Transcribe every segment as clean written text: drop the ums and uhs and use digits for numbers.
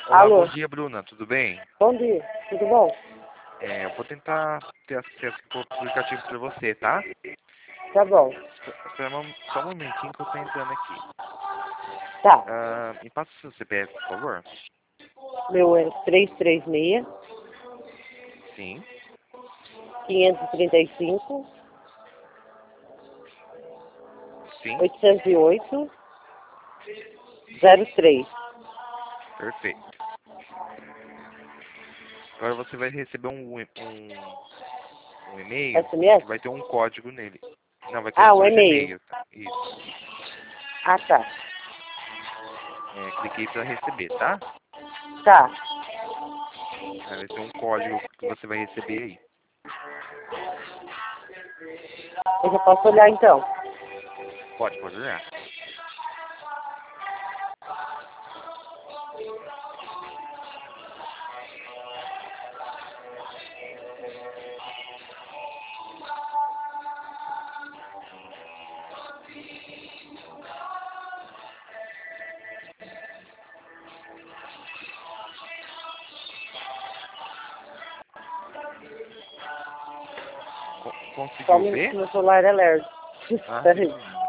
Olá, bom Alô, dia, Bruna, tudo bem? bom dia, tudo bom? Eu vou tentar ter acesso ao aplicativo para você, tá? Tá bom, Espera só um momentinho que eu tô entrando aqui. tá. Me passa o seu CPF, por favor. Meu é 336 Sim, 535 sim, 808 03. perfeito. Agora você vai receber um e-mail SMS? que vai ter um código nele. Não, vai ter no Ah, o seu e-mail. Gmail, tá? Isso. Ah, tá. Cliquei para receber, tá? Tá. Aí vai ter um código que você vai receber aí. Eu já posso olhar então. Pode olhar. Só um Conseguiu minuto ver? que meu celular é lerdo. Ah, sem Peraí. problema.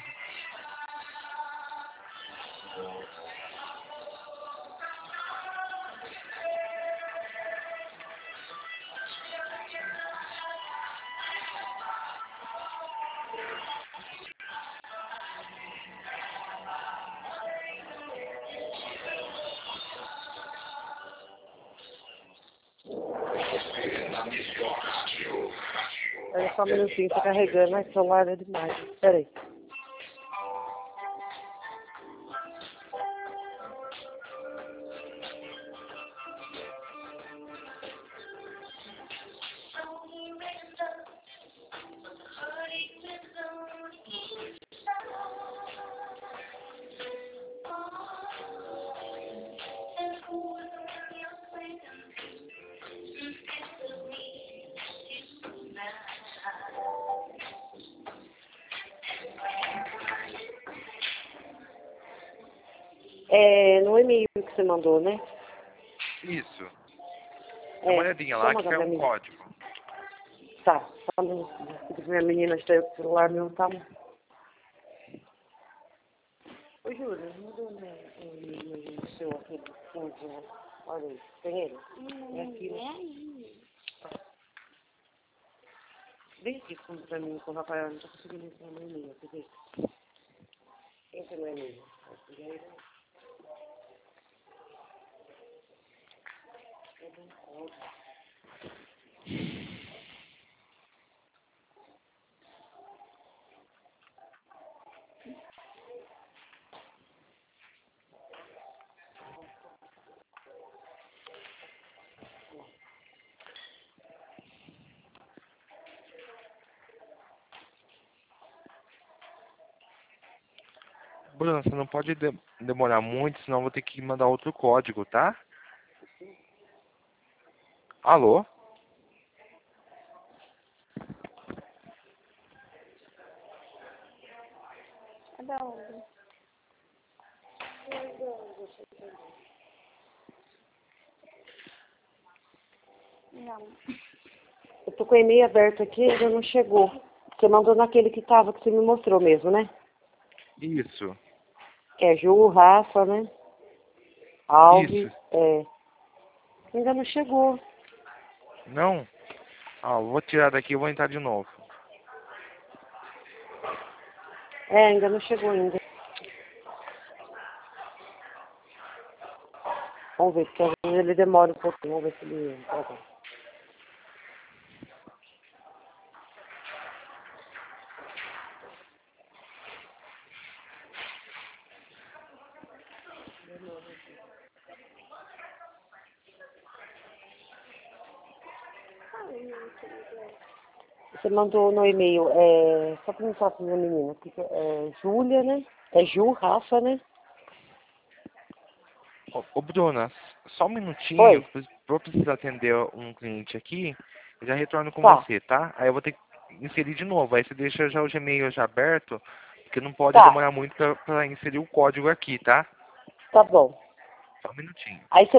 Olha só um minutinho, tô carregando, mas o celular é demais. Peraí. É no e-mail que você mandou, né? Isso. Dá uma olhadinha Só lá que mandar vai pra um mim. código. Tá. Só um minutinho. Porque minha menina está o celular meu tá. Ô, Júlia, manda um e-mail no seu aqui. Olha aí, tem ele? É aqui, né? Vem aqui pra mim com o Rafael, não tô conseguindo entrar no e-mail, quer ver? Entra no e-mail. Bruna, você não pode demorar muito, senão eu vou ter que mandar outro código, tá? Alô? É da onde? Não. Eu tô com o e-mail aberto aqui, ainda não chegou. Você mandou naquele que tava, que você me mostrou mesmo, né? Isso. Que é Ju, Rafa, né? Alves, Isso. ainda não chegou. Não? Eu vou tirar daqui e vou entrar de novo. Ainda não chegou ainda. Vamos ver, porque às vezes ele demora um pouquinho. Vamos ver se ele entra. Você mandou no e-mail, só pra me falar pra minha menina, que é Júlia, né? É Ju, Rafa, né? Ô, Bruna, só um minutinho, Oi, vou precisar atender um cliente aqui, eu já retorno com tá, você, tá? Aí eu vou ter que inserir de novo, aí você deixa já o Gmail já aberto, porque não pode tá, demorar muito pra inserir o código aqui, tá? tá bom. Só um minutinho. Aí você